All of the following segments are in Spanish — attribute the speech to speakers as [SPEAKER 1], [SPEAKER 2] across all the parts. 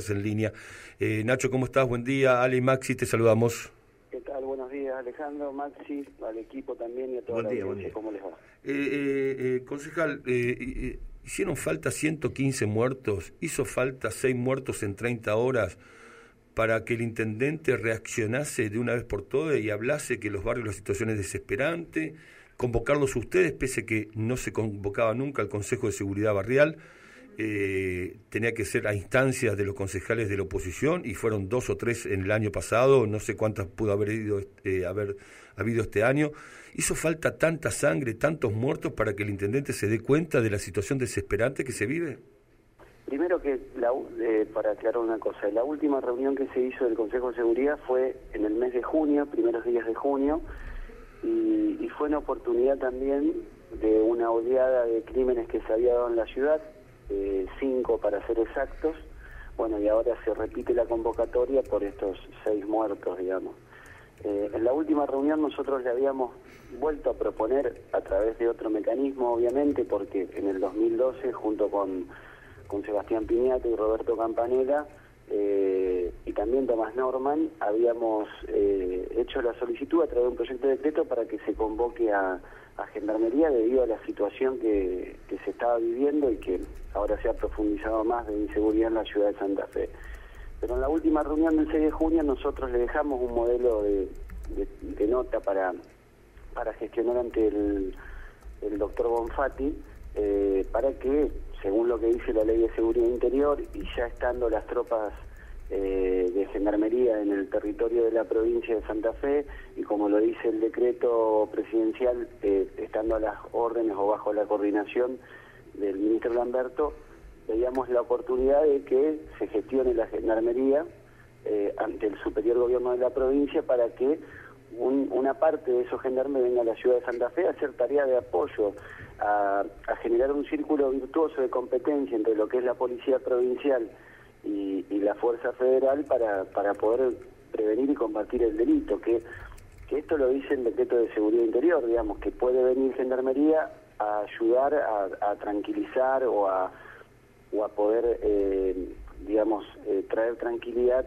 [SPEAKER 1] estás en línea. Nacho, ¿cómo estás? Buen día. Ale y Maxi, te saludamos.
[SPEAKER 2] ¿Qué tal? Buenos días, Alejandro, Maxi, al equipo también y a toda la audiencia. ¿Cómo les va?
[SPEAKER 1] Concejal, hicieron falta 115 muertos, hizo falta 6 muertos en 30 horas para que el intendente reaccionase de una vez por todas y hablase que los barrios la situación es desesperante, convocarlos ustedes, pese que no se convocaba nunca al Consejo de Seguridad Barrial, tenía que ser a instancias de los concejales de la oposición y fueron 2 o 3 en el año pasado, no sé cuántas pudo haber habido este año. Hizo falta tanta sangre, tantos muertos para que el intendente se dé cuenta de la situación desesperante que se vive.
[SPEAKER 2] Primero que, para aclarar una cosa, la última reunión que se hizo del Consejo de Seguridad fue en el mes de junio, primeros días de junio, y fue una oportunidad también de una oleada de crímenes que se había dado en la ciudad, 5 para ser exactos. Bueno, y ahora se repite la convocatoria por estos 6 muertos, digamos. En la última reunión nosotros le habíamos vuelto a proponer, a través de otro mecanismo, obviamente, porque en el 2012, junto con Sebastián Piñato y Roberto Campanella, y también Tomás Norman, habíamos hecho la solicitud a través de un proyecto de decreto para que se convoque a Gendarmería debido a la situación que se estaba viviendo y que ahora se ha profundizado más de inseguridad en la ciudad de Santa Fe. Pero en la última reunión del 6 de junio nosotros le dejamos un modelo de nota para gestionar ante el doctor Bonfatti, para que, según lo que dice la Ley de Seguridad Interior, y ya estando las tropas de Gendarmería en el territorio de la provincia de Santa Fe, y como lo dice el decreto presidencial, estando a las órdenes o bajo la coordinación del ministro Lamberto, veíamos la oportunidad de que se gestione la Gendarmería ante el superior gobierno de la provincia para que una parte de esos gendarmes venga a la ciudad de Santa Fe a hacer tarea de apoyo, a generar un círculo virtuoso de competencia entre lo que es la policía provincial y la fuerza federal para poder prevenir y combatir el delito, que esto lo dice el decreto de seguridad interior, digamos, que puede venir Gendarmería a ayudar a tranquilizar o a poder, traer tranquilidad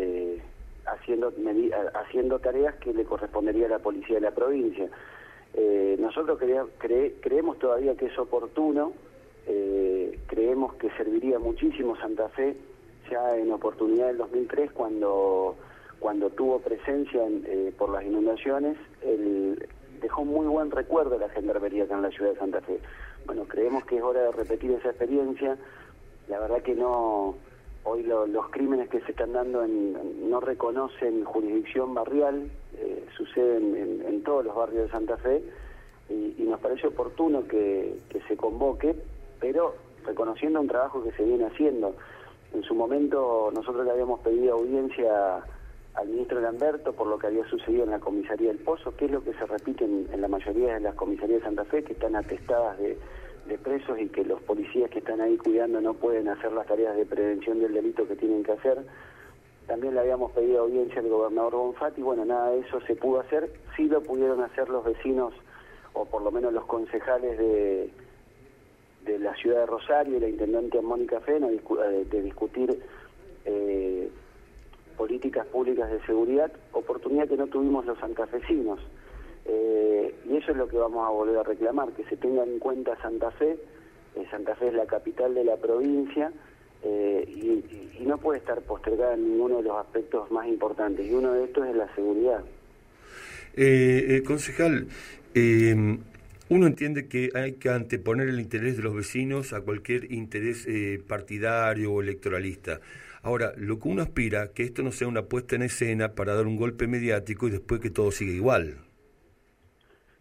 [SPEAKER 2] haciendo tareas que le correspondería a la policía de la provincia. Nosotros creemos todavía que es oportuno, creemos que serviría muchísimo Santa Fe, ya en oportunidad del 2003, cuando tuvo presencia por las inundaciones, dejó muy buen recuerdo la Gendarmería acá en la ciudad de Santa Fe. Bueno, creemos que es hora de repetir esa experiencia. La verdad que no, hoy los crímenes que se están dando no reconocen jurisdicción barrial, suceden en todos los barrios de Santa Fe, y nos parece oportuno que se convoque, pero reconociendo un trabajo que se viene haciendo. En su momento nosotros le habíamos pedido audiencia al ministro Lamberto por lo que había sucedido en la comisaría del Pozo, que es lo que se repite en la mayoría de las comisarías de Santa Fe, que están atestadas de presos y que los policías que están ahí cuidando no pueden hacer las tareas de prevención del delito que tienen que hacer. También le habíamos pedido audiencia al gobernador Bonfatti, bueno, nada de eso se pudo hacer. Sí lo pudieron hacer los vecinos, o por lo menos los concejales de la ciudad de Rosario y la intendente Mónica Fena, de discutir políticas públicas de seguridad, oportunidad que no tuvimos los santafesinos. Y eso es lo que vamos a volver a reclamar, que se tenga en cuenta Santa Fe. Santa Fe es la capital de la provincia, y no puede estar postergada en ninguno de los aspectos más importantes, y uno de estos es la seguridad.
[SPEAKER 1] Concejal, uno entiende que hay que anteponer el interés de los vecinos a cualquier interés partidario o electoralista. Ahora, lo que uno aspira, que esto no sea una puesta en escena para dar un golpe mediático y después que todo siga igual.